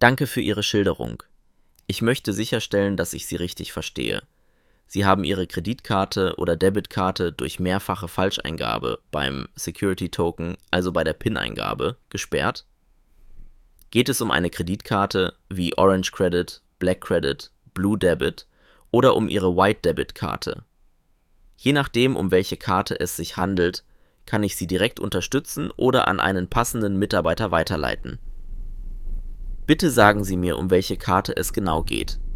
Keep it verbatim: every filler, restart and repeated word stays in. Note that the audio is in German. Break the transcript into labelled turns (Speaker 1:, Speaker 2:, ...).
Speaker 1: Danke für Ihre Schilderung. Ich möchte sicherstellen, dass ich Sie richtig verstehe. Sie haben Ihre Kreditkarte oder Debitkarte durch mehrfache Falscheingabe beim Security Token, also bei der PIN-Eingabe, gesperrt? Geht es um eine Kreditkarte wie Orange Credit, Black Credit, Blue Debit oder um Ihre White Debit Karte? Je nachdem, um welche Karte es sich handelt, kann ich Sie direkt unterstützen oder an einen passenden Mitarbeiter weiterleiten. Bitte sagen Sie mir, um welche Karte es genau geht.